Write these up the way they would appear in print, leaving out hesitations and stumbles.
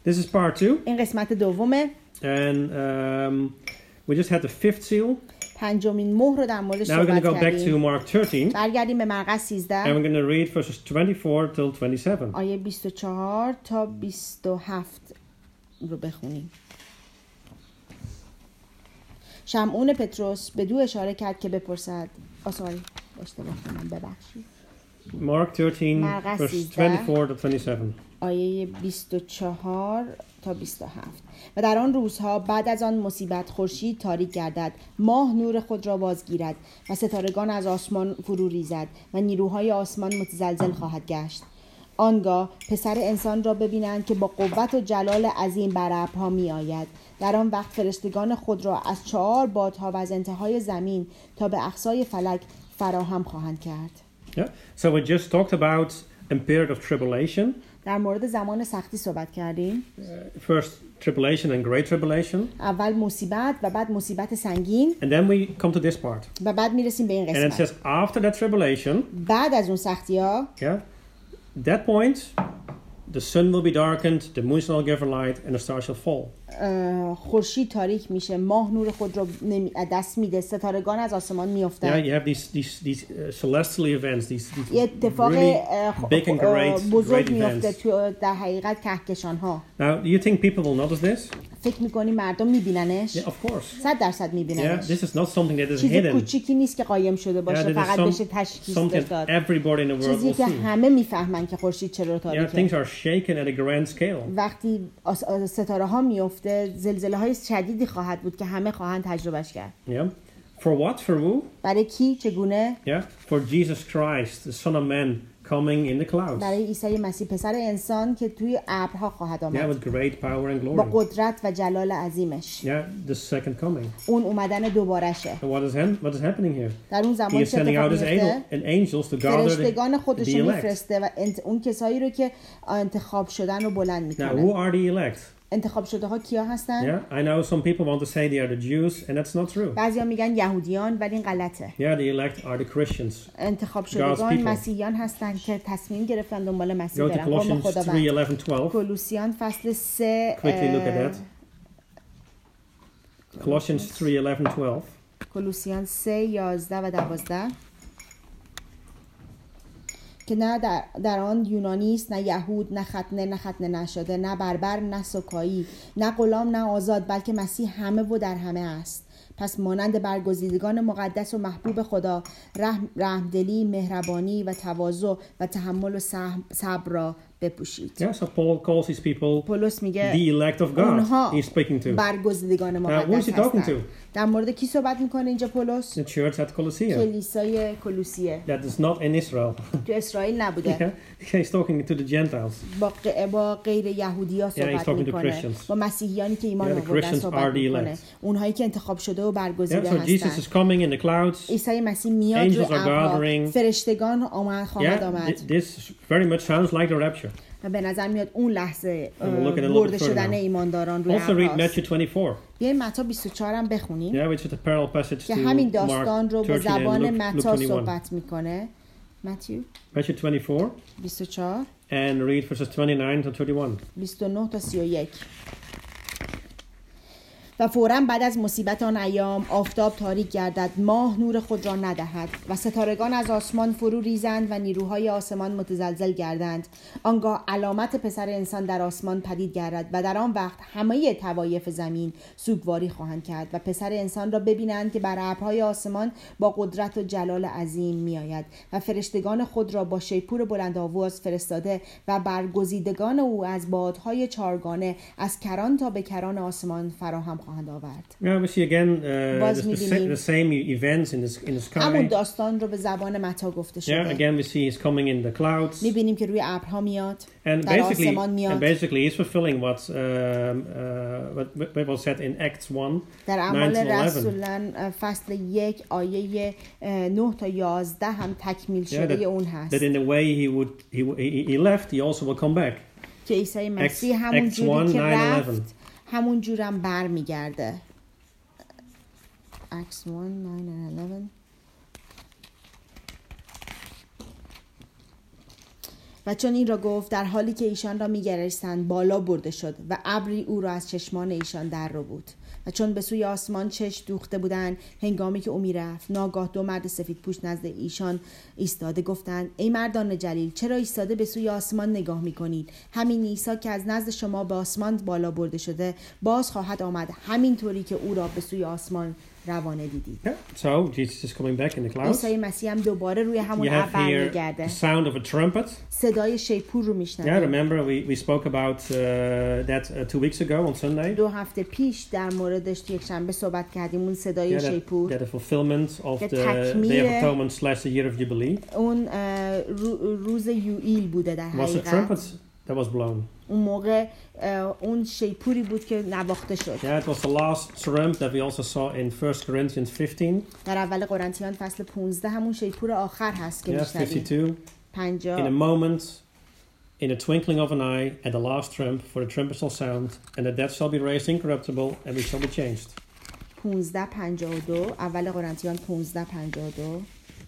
This is part 2. این قسمت دومه. And we just had the 5th seal. پنجمین مهر رو در موردش Now we're going صحبت to go back to کردیم. Mark 13. برگردیم به مرقس And 13 we're going to read verses 24 till 27. آیه 24 تا 27 رو بخونیم. شمعون پتروس به دو اشاره کرد که بپرسد. اشتباه کنم، ببخشید. Mark 13, مرقس verse 13. 24 to 27. آیه 24 تا 27. و در آن روزها بعد از آن مصیبت خورشید تاریک گردد، ماه نور خود را بازگیرد و ستارگان از آسمان فرو ریزد و نیروهای آسمان متزلزل خواهد گشت. آنگاه پسر انسان را ببینند که با قوت و جلال عظیم بر ابرها می آید. در آن وقت فرشتگان خود را از 4 بادها و از انتهای زمین تا به اقصای فلک فراهم خواهند کرد. Yeah. So we just talked about a period of tribulation. در مورد زمان سختی صحبت کردیم. First tribulation and great tribulation. اول مصیبت و بعد مصیبت سنگین. And then we come to this part. و بعد میرسیم به این And it قسمت. says after that tribulation, بعد از اون سختی ها that point, the sun will be darkened, the moon shall not give her light, and the stars shall fall. خورشید تاریک میشه، ماه نور خود رو دست میده، ستارگان از آسمان Yeah, میافتند. you have these celestial events, these یه اتفاق really big and great بزرگ events. میفته تو در حقیقت کهکشان ها. Now, do you think people will notice this? فکر میکنی مردم میبیننش؟ Yeah, of course. 100% میبیننش. Yeah, this is not something that is چیز hidden. کوچیکی نیست که قایم شده باشه، Yeah, that is فقط بشه تشخیص something داد. everybody in the world چیزی will که see. همه میفهمن که خورشید چرا Yeah, تاریکه. things are shaken at a grand scale. وقتی ستاره ها میفته، زلزله های شدیدی خواهد بود که همه خواهند تجربهش کرد. Yeah. For what? For who? برای کی؟ چگونه؟ Yeah. For Jesus Christ, the Son of Man, coming in the clouds. برای عیسی مسیح پسر انسان که توی ابرها خواهد Yeah, آمد. with great power and با glory. قدرت و جلال عظیمش. Yeah, the second coming. اون اومدن دوبارشه. And what is happening here? در اون He زمان is چه sending out اتفاقی his میفته؟ angels to gather فرشتگان the خودش رو elect. میفرسته و اون کسایی رو که انتخاب شدن رو بلند Now, who میکنه. are the elect? انتخاب شده ها کیا هستن؟ Yeah, I know some people want to say they are the Jews, and that's not true. بعضیا میگن یهودیان، ولی این غلطه. Yeah, the elect are the Christians. انتخاب God's شدگان people. مسیحیان هستن که تصمیم گرفتن دنبال مسیح Go to برن. قوم Colossians خداوند. 3:11, 12. کولوسیان فصل 3 Quickly look at that. Colossians 3:11, 12. کولوسیان 3 11 و 12 که نه در آن یونانی است، نه یهود، نه ختنه نشده، نه بربر، نه سکایی، نه غلام، نه آزاد، بلکه مسیح همه و در همه است. پس مانند برگزیدگان مقدس و محبوب خدا رحمدلی، مهربانی و تواضع و تحمل و صبر را بپوشید. Yeah, so Paul calls these people پولس میگه the elect of God. اونها He's speaking to برگزیدگان who is مقدس he talking هستند. to? در مورد کی صحبت میکنه اینجا پولس؟ The church at Colossae. کلیسای کلوسیه. That is not in Israel. تو اسرائیل نبوده. Yeah, he's talking to the Gentiles. با غیر یهودی‌ها he's صحبت talking to میکنه. Christians. با مسیحیانی که ایمان Yeah, the آوردن Christians صحبت are the میکنه. elect. اونهایی که انتخاب شده و Yeah, برگزیده so Jesus هستن. is coming in the clouds. عیسی مسیح میاد روی Angels are ابرها. gathering. فرشتگان خواهد Yeah, آمد. this very much sounds like the rapture. و به نظر میاد اون لحظه we'll look at it a little برده bit further شدن now. ایمانداران روی Also read ابرهاست. Matthew 24. بیایم متی 24 هم بخونیم. Yeah, which is a parallel passage که to همین Mark داستان رو با 13 and زبان Luke متی 21. صحبت میکنه. متی Matthew 24 24 and read verses 29 to 31. 29 تا 31. و فوراً بعد از مصیبت آن ایام آفتاب تاریک گردد، ماه نور خود را ندهد و ستارگان از آسمان فرو ریزند و نیروهای آسمان متزلزل گردند. آنگاه علامت پسر انسان در آسمان پدید گردد و در آن وقت همه طوایف زمین سوگواری خواهند کرد و پسر انسان را ببینند که بر ابرهای آسمان با قدرت و جلال عظیم می آید و فرشتگان خود را با شیپور بلند آواز فرستاده و برگزیدگان او از بادهای چارگانه از کران تا به کران آسمان فراهم خواهند آورد. Yeah, we see again the same events in the sky. همون داستان رو به زبان متی گفته شده. Yeah, again we see he's coming in the clouds. می‌بینیم که روی ابرها میاد. And در آسمان میاد. basically he's fulfilling what was said in Acts 1. در اعمال رسولان فصل 1 آیه 9 تا 11 هم تکمیل شده اون هست. That in the way he left, he also will come back. که عیسی مسیح همون جوری که رفت همون جورم برمیگرده. Acts 1:9 and 11. و چون این را گفت در حالی که ایشان را می‌گریستند بالا برده شد و ابری او را از چشمان ایشان در رو بود و چون به سوی آسمان چشم دوخته بودند هنگامی که او می‌رفت ناگاه دو مرد سفیدپوش نزد ایشان ایستاده گفتند ای مردان جلیل چرا ایستاده به سوی آسمان نگاه می‌کنید همین عیسی که از نزد شما به آسمان بالا برده شده باز خواهد آمد همینطوری که او را به سوی آسمان روانه دیدید. Yeah. So Jesus is coming back in the clouds. عیسی مسیح هم دوباره روی همون You have ابر here میگرده. the sound of a trumpet. صدای شیپور رو Yeah, میشنوه. remember we spoke about that 2 weeks ago on Sunday. 2 هفته پیش در موردش یک شنبه صحبت کردیم اون صدای شیپور. That the fulfillment of the تکمیل Day of Atonement / the Year of Jubilee. اون روز یوئیل بوده در Was the حقیقت. trumpet that was blown. اون موقع اون شیپوری بود که نواخته شد. Yeah, it was the last trump that we also saw in 1 Corinthians 15. در اول قرنتیان فصل 15 همون شیپور آخر هست که Yeah, میشنویم. 52. 50 In a moment, in a twinkling of an eye, at the last trump, for the trumpet shall sound, and the dead shall be raised incorruptible, and we shall be changed. 15:52 اول قرنتیان 15:52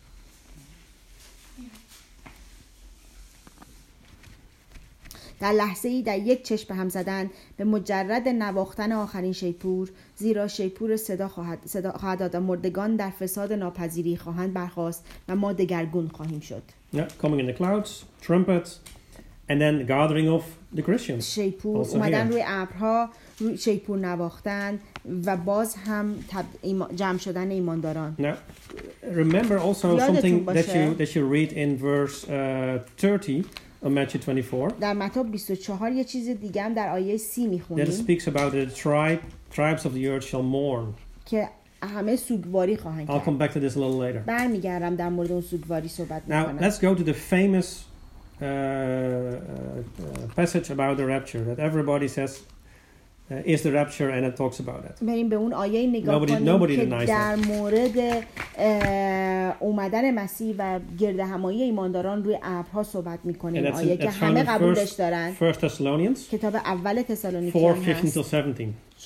در لحظه‌ای در یک چشم به هم زدن به مجرد نواختن آخرین شیپور زیرا شیپور صدا خواهد داد و مردگان در فساد ناپذیری خواهند برخاست و ما دگرگون خواهیم شد. Yeah, coming in the clouds, trumpet, and then gathering of the Christians. شیپور Also اومدن here. روی ابرها شیپور نواختن و باز هم جمع شدن ایمانداران. Now, remember also یادتون something باشه. that you read in verse 30 of Matthew 24. در متی 24 یه چیز دیگه هم در آیه 30 That میخونیم speaks about the tribes of the earth shall mourn. که همه سوگواری خواهند I'll کرد. come back to this a little later. برمیگردم در مورد اون سوگواری صحبت Now, میکنم. let's go to the famous passage about the rapture that everybody says is the rapture, and it talks about it. بریم به اون آیه نگاه کنیم nobody که denies در مورد اومدن مسیح و گردهمایی ایمانداران روی ابرها صحبت میکنه. این آیه که همه قبولش دارن. 1 Thessalonians کتاب اول تسالونیکیان 4:15 هست. till 17.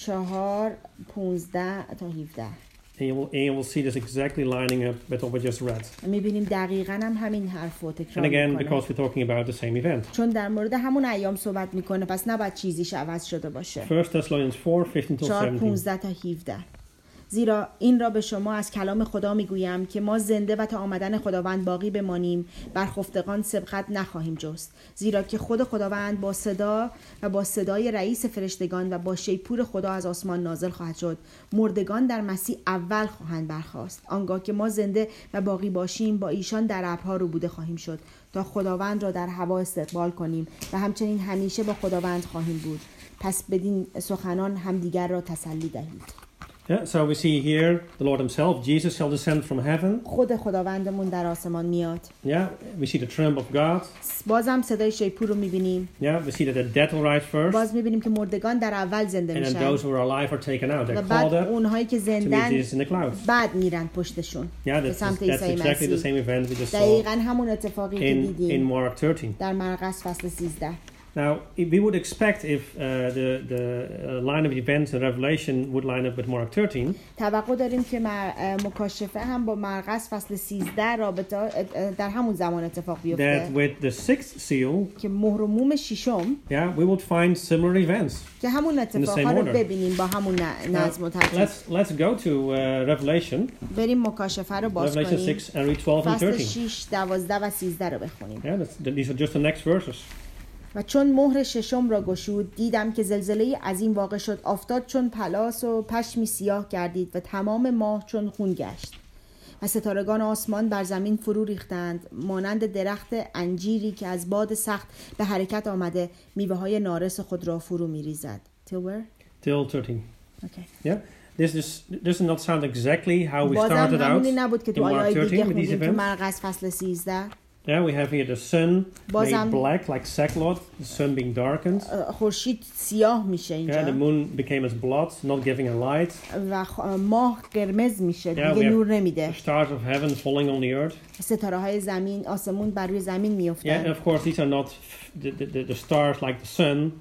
4:15 تا 17. And you will see this exactly lining up with what we just read. میبینیم دقیقاً هم همین حرفو And تکرار again, میکنه. because we're talking about the same event. چون در مورد همون ایام صحبت میکنه پس نباید چیزیش عوض شده باشه. 1 Thessalonians 4:15 till 17. 4:15 تا 17. زیرا این را به شما از کلام خدا میگویم که ما زنده و تا آمدن خداوند باقی بمانیم بر خفتگان سبقت نخواهیم جست. زیرا که خود خداوند با صدا و با صدای رئیس فرشتگان و با شیپور خدا از آسمان نازل خواهد شد. مردگان در مسیح اول خواهند برخاست. آنگاه که ما زنده و باقی باشیم با ایشان در ابرها روبوده خواهیم شد تا خداوند را در هوا استقبال کنیم و همچنین همیشه با خداوند خواهیم بود. پس بدین سخنان همدیگر را تسلی دهید. Yeah, so we see here the Lord himself, Jesus shall descend from heaven. خود خداوندمون در آسمان میاد. Yeah, we see the trump of God. بازم صدای شیپور رو میبینیم. Yeah, we see that the dead will rise first. باز میبینیم که مردگان در اول زنده And then میشن. those who are alive are taken out. و They're بعد called up اونهایی که to meet زندن Jesus in the clouds. بعد میرن پشتشون. Yeah, به سمت that's عیسی exactly the مسیح. same event we just saw دقیقاً همون اتفاقی که in دیدیم Mark 13. در مرقس فصل 13. Now, we would expect if the line of events in Revelation would line up with Mark 13, توقع داریم که مکاشفه هم با مرقس فصل 13 رابطه در همون زمان اتفاق بیفته. that with the sixth seal, که مهر و موم ششم yeah, we would find similar events. که همون اتفاقها رو order. ببینیم با همون نظم و ترتیب. Let's go to Revelation, بریم مکاشفه رو باز Revelation کنیم. 6, and read 12 and فصل 13. 6 12 و 13 رو بخونیم. Yeah, these are just the next verses. و چون مهر ششم را گشود دیدم که زلزله عظیم واقع شد. آفتاب چون پلاس و پشمی سیاه گردید و تمام ماه چون خون گشت و ستارگان آسمان بر زمین فرو ریختند مانند درخت انجیری که از باد سخت به حرکت آمده میوه های نارس خود را فرو میریزد. Till where? Till 13. Okay. Yeah. This does not sound exactly how we بازم started out همونی نبود که in تو آیه Mark 13 دیگه with these خوندیم تو events. مرقس فصل 13. Yeah, we have here the sun بازم made black like sackcloth, the sun being darkened. خورشید سیاه میشه Yeah, the اینجا moon became as blood, not giving a light. و ماه قرمز میشه Yeah, دیگه we نور have نمیده. the stars of heaven falling on the earth. ستاره های زمین آسمون بر روی زمین Yeah, and میافتند. of course these are not the stars like the sun,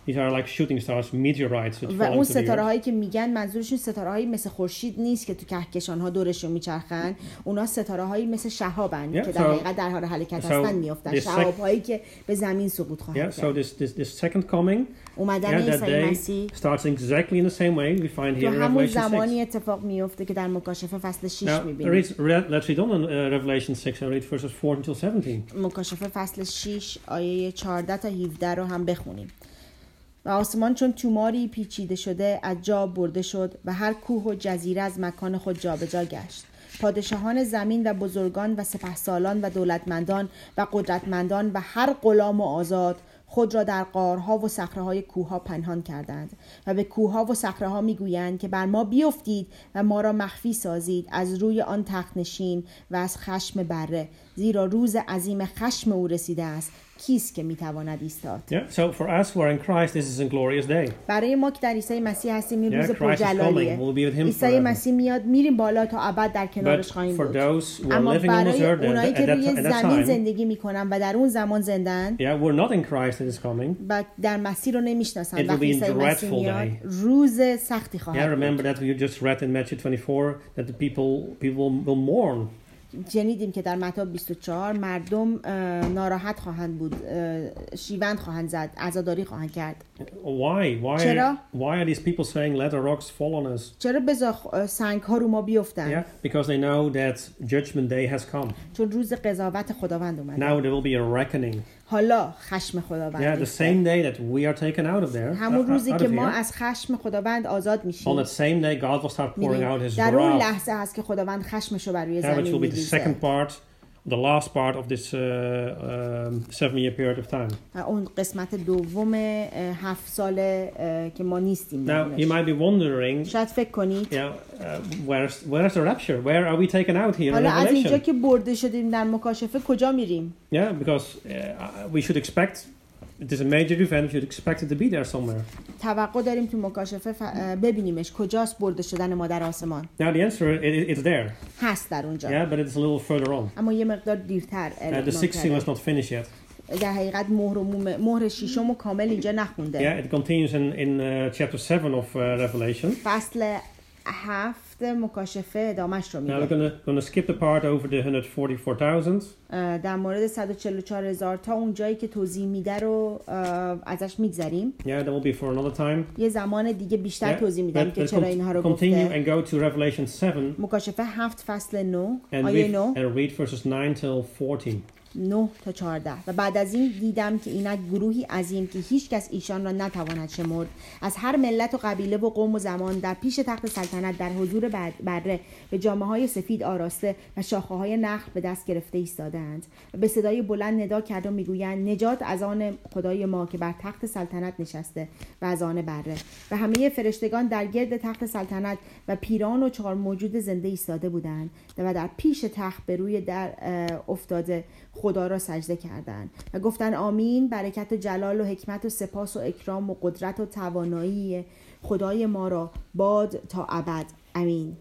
These are like shooting stars, meteorites which و fall اون into the ستاره earth. هایی که میگن منظورشون ستاره هایی مثل خورشید نیست که تو کهکشان ها دورشون میچرخن. اونا ستاره هایی مثل شهابن Yeah, که در حقیقت در حال حرکت هستن میافتن. شهاب هایی که به زمین سقوط خواهند Yeah, کرد. so this second coming, اومدن that عیسی day مسیح starts exactly in the same way we find تو here in همون Revelation 6. زمانی اتفاق میفته که در مکاشفه فصل 6 Now, میبینیم. let's read on in Revelation 6 and read verses 4 until 17. مکاشفه فصل 6 آیه 14 تا 17 رو هم بخونیم. و آسمان چون توماری پیچیده شده از جا برده شد و هر کوه و جزیره از مکان خود جابجا گشت. پادشاهان زمین و بزرگان و سپهسالان و دولتمندان و قدرتمندان و هر غلام و آزاد خود را در غارها و صخره‌های کوه‌ها پنهان کردند و به کوه‌ها و صخره‌ها می‌گویند که بر ما بیفتید و ما را مخفی سازید از روی آن تخت نشین و از خشم بره، زیرا روز عظیم خشم او رسیده است. کیست که میتواند ایستاد؟ Yeah, so for us who are in Christ, this is a glorious day. برای ما که در عیسی مسیح هستیم این روز Yeah, Christ is coming. پرجلالیه. We'll be with him عیسی forever. مسیح میاد، میریم بالا تا ابد در But کنارش خواهیم for بود. those who are اما living on this برای earth اونایی که روی at that زمین time, زندگی میکنن و در اون زمان زندن yeah, we're not in Christ that is coming. و در مسیح رو نمیشناسن، It will وقتی be a عیسی مسیح dreadful میاد day. روز سختی Yeah, خواهد remember بود. that we just read in Matthew 24 that the people will mourn. شنیدیم که در متی 24 مردم ناراحت خواهند بود، شیوند خواهند زد، عزاداری خواهند کرد. Why چرا؟ are these people saying let the rocks fall on us? چرا بذار سنگ ها رو ما بیفتن؟ Yeah, because they know that judgment day has come. چون روز قضاوت خداوند اومده. Now there will be a reckoning. حالا خشم خداوند Yeah, the ریخته. same day that we are taken out of there. همون روزی out که of ما here, از خشم خداوند آزاد on میشیم. that same day God will start pouring out his در اون wrath. لحظه هست که خداوند خشمشو بر روی Yeah, which زمین will be the می‌ریزه. second part, the last part of this 7-year period of time. اون قسمت دوم 7 ساله که ما نیستیم. Now you might be wondering, شاید فکر کنید where's the rapture? Where are we taken out here in حالا از اینجا Revelation? که برده شدیم در مکاشفه کجا میریم؟ Yeah, because we should expect it is a major event. We should expect it to be there somewhere. توقع داریم تو مکاشفه ببینیمش کجاست برده شدن ما در آسمان. Now the answer it's there. هست در اونجا. Yeah, but it's a little further on. اما یه مقدار دیرتر The 6 seal is not finished yet. در حقیقت مهر ششم کامل اینجا نخونده. Yeah, it continues in chapter 7 of Revelation. فصل 7 مکاشفه ادامش رو Now we're میگه. gonna skip the part over the 144,000. در مورد 144,000 تا اون جایی که توضیح میده رو ازش میگذریم. Yeah, that will be for another time. یه زمان دیگه بیشتر Yeah, توضیح میدم که چرا اینها رو continue گفته. and go to Revelation 7 مکاشفه 7 فصل 9 and آیه 9 read verses 9 till 14. 9 تا 14 و بعد از این دیدم که اینک گروهی عظیم که هیچ کس ایشان را نتواند شمرد از هر ملت و قبیله و قوم و زمان در پیش تخت سلطنت در حضور بره به جامه های سفید آراسته و شاخه های نخل به دست گرفته ایستادند و به صدای بلند ندا کرد و میگویند نجات از آن خدای ما که بر تخت سلطنت نشسته و از آن بره و همه فرشتگان در گرد تخت سلطنت و پیران و 4 موجود زنده ایستاده بودند و در پیش تخت به روی در افتاده خدا را سجده کردند و گفتند آمین. برکت و جلال و حکمت و سپاس و اکرام و قدرت و توانایی خدای ما را باد تا ابد. امین.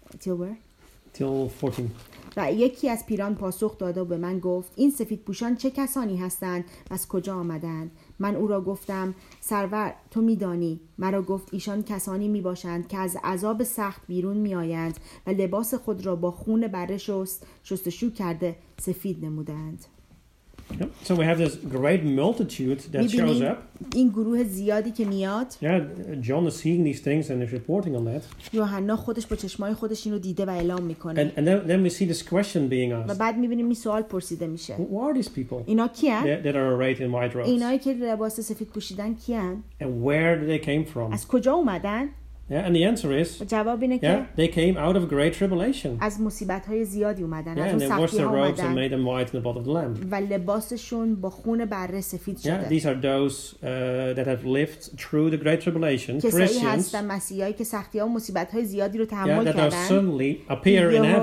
Till 14. و یکی از پیران پاسخ داد و به من گفت این سفیدپوشان چه کسانی هستند و از کجا آمدند؟ من او را گفتم سرور تو میدانی. مرا گفت ایشان کسانی می باشند که از عذاب سخت بیرون می آیند و لباس خود را با خون بره شستشو کرده سفید نمودند. Yep. So we have this great multitude that shows up. این گروه زیادی که میاد. Yeah, John is seeing these things and is reporting on that. یوحنا خودش با چشمای خودش اینو دیده و اعلام میکنه. And then we see this question being و asked. بعد میبینیم این سوال پرسیده میشه. Who are these people اینا کیان؟ that are arrayed in white robes? اینایی که لباس سفید پوشیدن کیان؟ And where did they came from? از کجا اومدن؟ Yeah, and the answer is, جواب اینه که yeah, they came out of great tribulation. از مصیبت‌های زیادی اومدن. Yeah, از and اون they washed سختی‌ها their robes and اومدن made them white in the blood of the Lamb. و لباسشون با خون بره سفید Yeah, شده. these are those that have lived through the great tribulation, کسایی Christians, هستن مسیحایی که سختی‌ها و مصیبت‌های زیادی رو yeah, تحمل that now کردن. suddenly appear in heaven.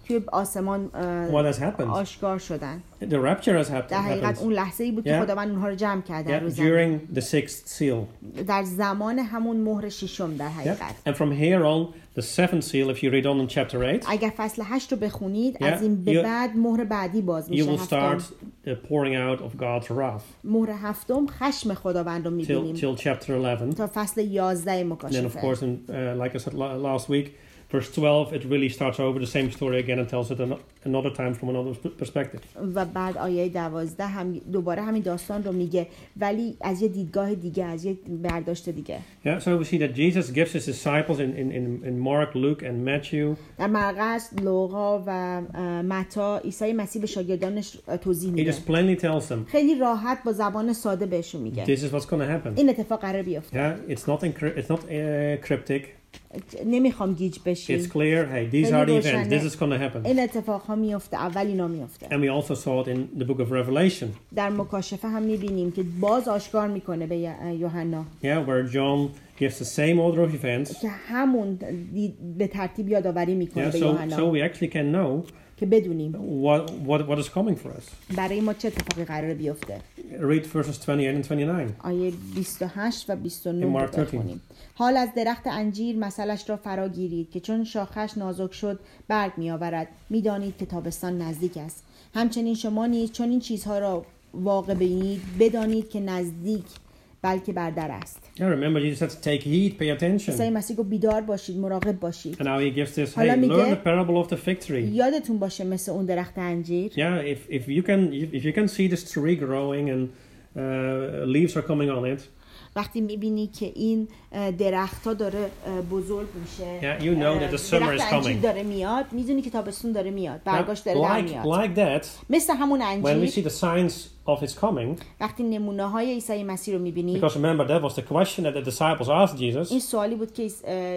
توی آسمان what has happened. آشکار شدن. The rapture has در حقیقت happened. اون لحظه‌ای بود که خداوند اونها رو جمع کرد در روز During the sixth seal. در زمان همون مهر ششم در حقیقت. And from here on, the seventh seal, if you read on in chapter 8, اگر فصل 8 رو بخونید از این به بعد مهر بعدی باز you میشه. will start the pouring out of God's wrath. مهر هفتم خشم خداوند رو می‌بینیم. Till chapter 11. تا فصل 11 And then of مکاشفه. course, like I said last week, verse 12, it really starts over the same story again and tells it another time from another perspective. و بعد آیه 12 هم دوباره همین داستان رو میگه ولی از یه دیدگاه دیگه، از یه برداشت دیگه. Yeah, so we see that Jesus gives his disciples in Mark, Luke and Matthew. در مرقس، لوقا و متی عیسی مسیح به شاگردانش توضیح He میده. just plainly tells them, خیلی راحت با زبان ساده بهشون میگه. this is what's going to happen. این اتفاق قرار بیفته. Yeah, it's not cryptic. نمیخوام گیج بشین. It's clear. Hey, these are the events. This is going to happen. این اتفاق ها میفته. اول اینا میفته. And we also saw it in the book of Revelation. در مکاشفه هم میبینیم که باز آشکار میکنه به یوحنا. Yeah, where John gives the same order of events. که همون به ترتیب یادآوری میکنه به یوحنا. So we actually can know که بدونیم what is coming for us. برای ما چه اتفاقی قراره بیفته. Read verses 28 and 29. آیه 28 و 29 رو بخونیم. حال از درخت انجیر مثلش را فرا گیرید که چون شاخش نازک شد برگ می آورد. می دانید که تابستان نزدیک است. همچنین شما نیز چون این چیزها را واقع بینید بدانید که نزدیک بلکه بر در است. Yeah, remember Jesus said to take heed, pay attention. عیسی مسیح گفت بیدار باشید، مراقب باشید. And now he gives this, hey, learn the parable of the fig tree. یادتون باشه مثل اون درخت انجیر. Yeah, if you can see this tree growing and leaves are coming on it. وقتی میبینی که این درخت‌ها داره بزرگ میشه. Yeah, you know that the summer is coming. داره میاد، میدونی که تابستون داره میاد. برگاش داره در میاد. Like that. مثل همون انجیر. When we see the signs of his coming. وقتی نمونه‌های عیسی مسیح رو میبینی. Because remember that was the question that the disciples asked Jesus. این سوالی بود که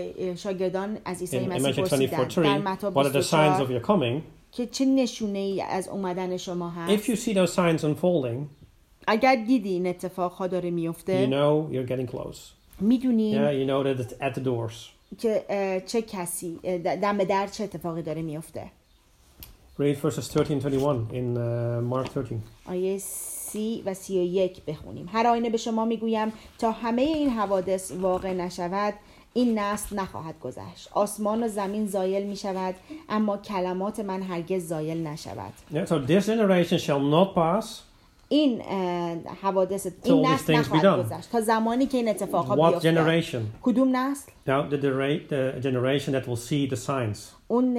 شاگردان از عیسی مسیح پرسیدن. در متی 24, what are the signs of your coming? که چه نشونه‌ای از اومدن شما هست؟ If you see those signs unfolding. اگر دیدی این اتفاق‌ها داره میفته. You know you're getting close. میدونی. Yeah, you know that it's at the doors. که چه کسی دم در چه اتفاقی داره میفته. Read verses 30 and 21 in Mark 13. آیه 30 و 31 بخونیم. هر آینه به شما میگویم تا همه این حوادث واقع نشود این نسل نخواهد گذشت. آسمان و زمین زایل می شود اما کلمات من هرگز زایل نشود. Yeah, so this generation shall not pass. این حوادث این نسل نخواهد گذشت تا زمانی که این اتفاقها بیفته. کدوم نسل؟ Now the generation that will see the signs. اون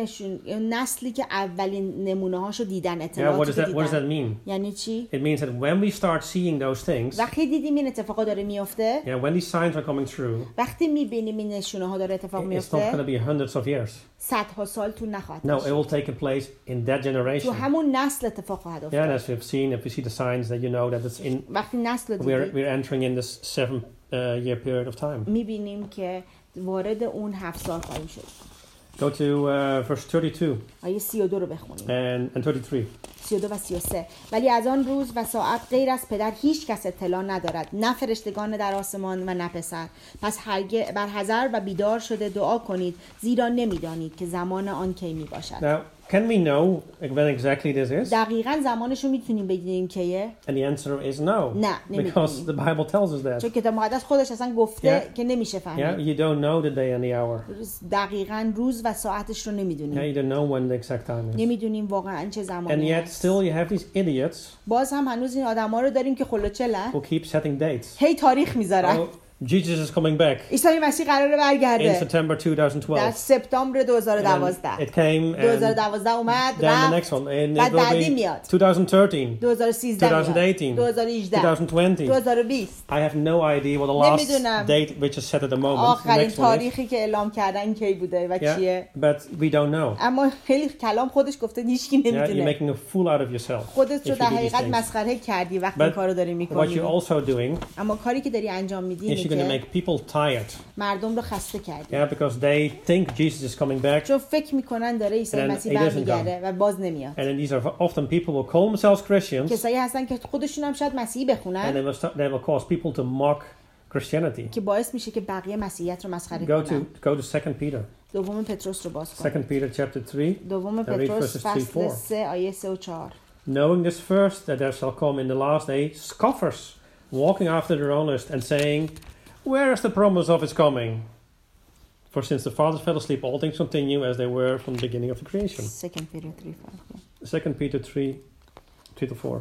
نسلی که اولین نمونه‌هاشو دیدن، اطلاعاتی که دیدن. What does that mean? یعنی چی؟ It means that when we start seeing those things. وقتی دیدیم این اتفاقا داره میفته. Yeah, when these signs are coming through. وقتی میبینیم این نشونه‌ها داره اتفاق میفته. It's not going to be hundreds of years. صدها سال تو نخواهد. No, it will take place in that generation. تو همون نسل اتفاق خواهد افتاد. Yeah, as we've seen, if we see the signs that you know that it's in. وقتی نسل دیدیم. We're entering in this 7-year period of time. میبینیم که وارد اون 7 سال خواهیم شد. Go to verse 32. آیه 32 رو بخونیم. And 33. 32 و 33. ولی از آن روز و ساعت غیر از پدر هیچ کس اطلاع ندارد، نه فرشتگان در آسمان و نه پسر. پس بر حذر و بیدار شده دعا کنید زیرا نمیدانید که زمان آن کی می باشد. Now, can we know when exactly this is? دقیقاً زمانش رو میتونیم بگیم کیه؟ And the answer is no. نه، نمیدونیم. Because the Bible tells us that. چون کتاب مقدس خودش اصلا گفته که نمیشه فهمید. Yeah, you don't know the day and the hour. دقیقاً روز و ساعتش رو نمیدونیم. Yeah, you don't know when the exact time is. نمیدونیم واقعاً چه زمانی And yet still you have these idiots. باز هم هنوز این آدما رو داریم که خلوچلن. Who keep setting dates. هی تاریخ میذارن. Jesus is coming back. عیسی مسیح قراره برگرده. In September 2012. در سپتامبر 2012. It came. 2012 اومد. Then the next one. And بعد بعدی میاد. 2013. 2013. 2018. 2018. 2020. 2020. I have no idea what the last date which is set at the moment. آخرین تاریخی که اعلام کردن کی بوده و چیه؟ But we don't know. اما خیلی کلام خودش گفته هیچکی نمیدونه. You're making a fool out of yourself. خودت رو در حقیقت مسخره کردی وقتی این کارو داری میکنی. What you're also doing. اما kari که داری انجام میدی You're going to make people tired. مردم رو خسته کردی. Yeah, because they think Jesus is coming back. چون فکر میکنن داره عیسی مسیح برمیگرده و باز نمیاد. And then these are often people who call themselves Christians. کسایی هستن که خودشون هم شاید مسیحی بخونن. And they will cause people to mock Christianity. که باعث میشه که بقیه مسیحیت رو مسخره Go کنن. to 2 Peter. دوم پتروس رو باز کن. 2 Peter chapter 3. دوم read پتروس verses 3, فصل 4. 3 آیه 3 و 4. Knowing this first, that there shall come in the last day scoffers, walking after their own lust, and saying, where is the promise of its coming? For since the fathers fell asleep, all things continue as they were from the beginning of the creation. 2 Peter 3:5. 2 Peter 3, 3-4.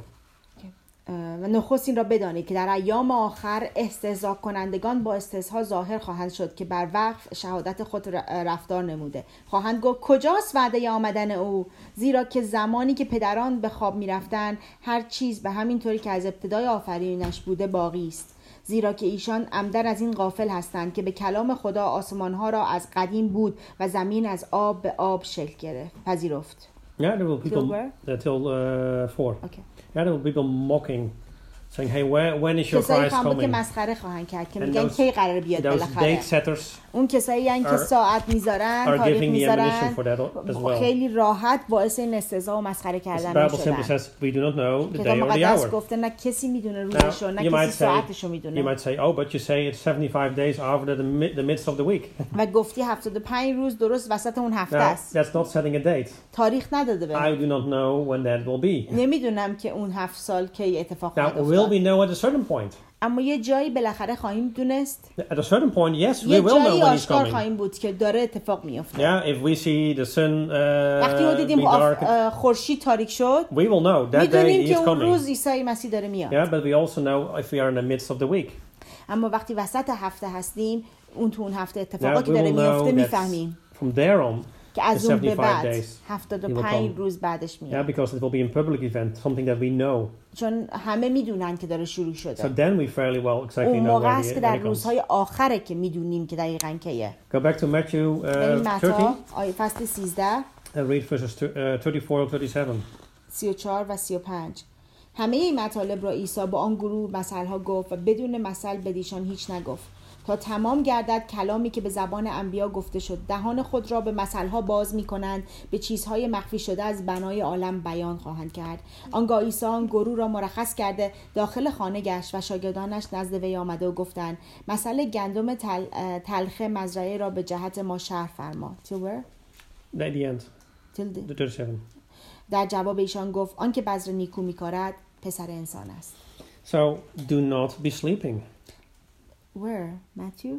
و نخست این را بدانید که در ایام آخر استهزا کنندگان با استهزا ظاهر خواهند شد که بر وقف شهادت خود رفتار نموده. خواهند گفت کجاست وعده آمدن او؟ زیرا که زمانی که پدران به خواب می رفتند هر چیز به همین طوری که از ابتدای آفرینش بوده باقی است. زیرا که ایشان عمدن از این غافل هستند که به کلام خدا آسمانها را از قدیم بود و زمین از آب به آب شکل گرفت پذیرفت. Yeah, there will people till 4. Okay. Yeah, there will people mocking, saying, "Hey, when is your کسایی Christ خواهند که coming?" مسخره خواهند کرد که And میگن those- کی قرار بیاد Those بالاخره. date setters اون کسایی هستند که are- ساعت میذارن، are تاریخ giving the میذارن، ammunition for that as well. خیلی راحت باعث این استهزا و مسخره The کردن Bible simply شدن. says, "We do not know the کتاب day or the مقدس hour." گفته نه کسی میدونه Now, روزشو نه you کسی might say, ساعتشو you میدونه. might say, "Oh, but you say it's 75 days after the midst of the week." و گفتی 75 روز درست وسط اون هفته Now, است. that's not setting a date. تاریخ نداده I به. do not know when that will be. نمیدونم که اون 7 سال کی اتفاق Now, خواهد will افتاد. we know at a certain point? اما یه جایی بالاخره خواهیم دونست. At a certain point, yes, we یه will know جایی when he's آشکار coming. خواهیم بود که داره اتفاق میفته. Yeah, if we see the sun وقتی ما be دیدیم dark, خورشید تاریک شد we will know that day میدونیم he که is اون coming. روز عیسی مسیح داره میاد. Yeah, but we also know if we are in the midst of the week. اما وقتی وسط هفته هستیم اون تو اون هفته Now, اتفاقاتی we که داره will میفته know that میفهمیم from there on, که از the اون به 75 بعد days, 75 روز بعدش yeah, میاد. because it will be a public event, something that we know. چون همه میدونن که داره شروع So شده. then we fairly well exactly اون know موقع when است که when در it comes. روزهای آخره که میدونیم که دقیقاً کیه. Go back to Matthew بریم 13 متی آیه فصل 13 and read verses 34 and 37. 34 و 35. همه این مطالب را عیسی با آن گروه مثلها گفت و بدون مثل بدیشان هیچ نگفت تا تمام گردد کلامی که به زبان انبیا گفته شد. دهان خود را به مثلها باز می کنند، به چیزهای مخفی شده از بنای عالم بیان خواهند کرد. آنگاه عیسی آن گروه را مرخص کرده داخل خانه گشت و شاگردانش نزد وی آمده و گفتند مثل گندم تلخ مزرعه را به جهت ما شرح فرما. Till where? At the end, Till the- the 37. در جواب ایشان گفت آن که بذر نیکو می‌کارد پسر انسان است. So do not be sleeping. Where? Matthew?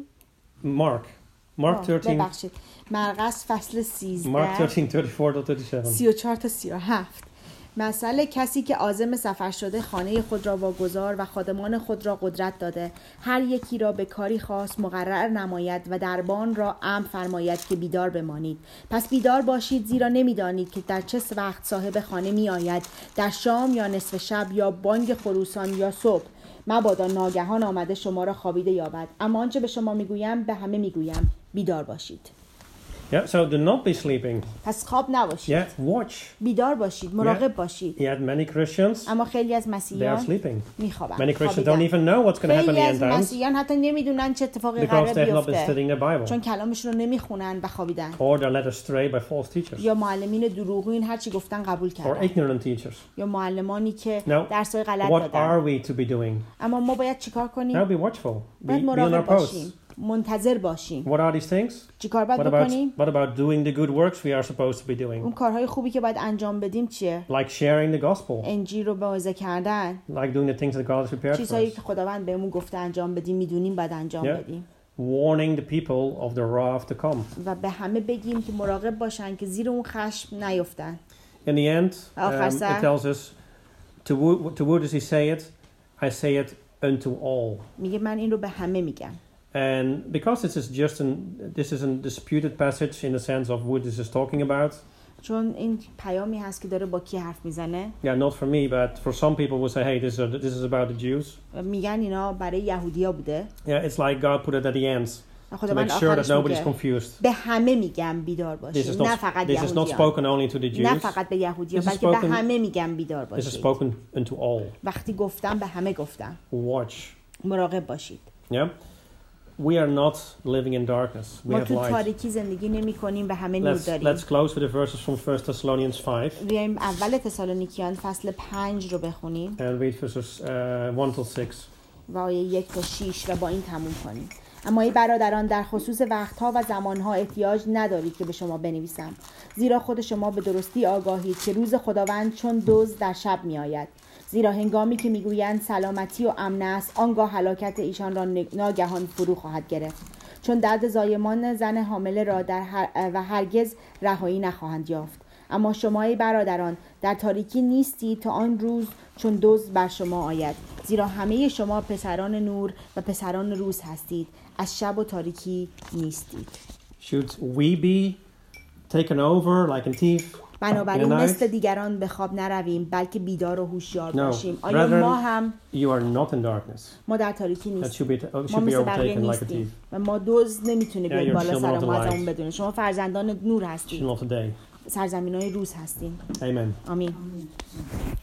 Mark 13. ببخشید. مرقس فصل 13 Mark 13, 34 to 37. 34 تا 37. مثل کسی که عازم سفر شده خانه خود را واگذار و خادمان خود را قدرت داده هر یکی را به کاری خاص مقرر نماید و دربان را امر فرماید که بیدار بمانید. پس بیدار باشید زیرا نمیدانید که در چه وقت صاحب خانه می آید، در شام یا نصف شب یا بانگ خروسان یا صبح. مبادا ناگهان آمده شما را خوابیده یابد. اما آنچه به شما میگویم به همه میگویم بیدار باشید. Yeah, so do not be sleeping. پس خواب نباشید. Yeah, watch. بیدار باشید، مراقب باشید. Yet many Christians, اما خیلی از they are مسیحیان sleeping. میخوابند. Many Christians don't even know what's going to happen خیلی in the از end times مسیحیان حتی نمیدونن چه اتفاقی because قراره they have not been بیفته studying the Bible. چون کلامشون رو نمیخونن و خوابیدن. Or they're led astray by false teachers. یا معلمین دروغین هر چی گفتن قبول Or کردن. ignorant teachers. یا معلمانی که Now, درسای غلط what دادن. are we to be doing? اما ما باید چیکار Now کنیم؟ be watchful. باید Be on مراقب our posts. باشیم. منتظر باشیم. What are these things? چیکار باید What بکنیم؟ about doing the good works we are supposed to be اون doing? کارهای خوبی که باید انجام بدیم چیه؟ Like sharing the gospel. انجیل رو موعظه کردن. Like doing the things that God has prepared for چیزهایی us. که خداوند بهمون گفته انجام بدیم میدونیم باید انجام Yeah. بدیم. Warning the people of the wrath to come. و به همه بگیم که مراقب باشن که زیر اون خشم نیفتن. In the end, آخر it سر tells us, to who does he say it? I say it unto all. میگه من این رو به همه میگم. And because this is a disputed passage in the sense of who this is talking about. چون این پیامی هست که داره با کی حرف میزنه. Yeah, not for me, but for some people will say, hey, this is about the Jews. میگن اینا برای یهودیا بوده. Yeah, it's like God put it at the end to خداوند make sure that آخرش nobody's میگه confused. به همه میگم بیدار This باشید. is نه فقط this is not یهودیان. spoken only to the نه Jews. فقط به یهودیان This is بلکه به spoken- همه میگم بیدار This is باشید. spoken unto all. وقتی گفتم به همه گفتم. Watch. مراقب باشید. Yeah. We are not living in darkness. We ما have تو light. تاریکی زندگی نمی کنیم به همه نور داریم. Let's close with the verses from 1 Thessalonians 5 بیایم اول تسالونیکیان فصل 5 رو بخونیم. and read verses 1 till 6. و آیه 1 تا 6 و با این تموم کنیم. اما ای برادران در خصوص وقتها و زمانها احتیاج ندارید که به شما بنویسم، زیرا خود شما به درستی آگاهید که روز خداوند چون دزد در شب می آید. زیرا هنگامی که میگویند سلامتی و امن است، آنگاه هلاکت ایشان را ناگهان فرو خواهد گرفت، چون درد زایمان زن حامله را و هرگز رهایی نخواهند یافت. اما شما ای برادران در تاریکی نیستید تا آن روز چون دزد بر شما آید، زیرا همه شما پسران نور و پسران روز هستید، از شب و تاریکی نیستید. Should we be taken over like a thief? بنابراین مثل دیگران به خواب نرویم، بلکه بیدار و هوشیار باشیم. آیا ما هم ما در تاریکی نیستیم. ما مثل بقیه نیستیم و ما دزد نمیتونه بیاد بالا سر ما از اون بدونه. شما فرزندان نور هستید، سرزمینای روز هستیم. آمین.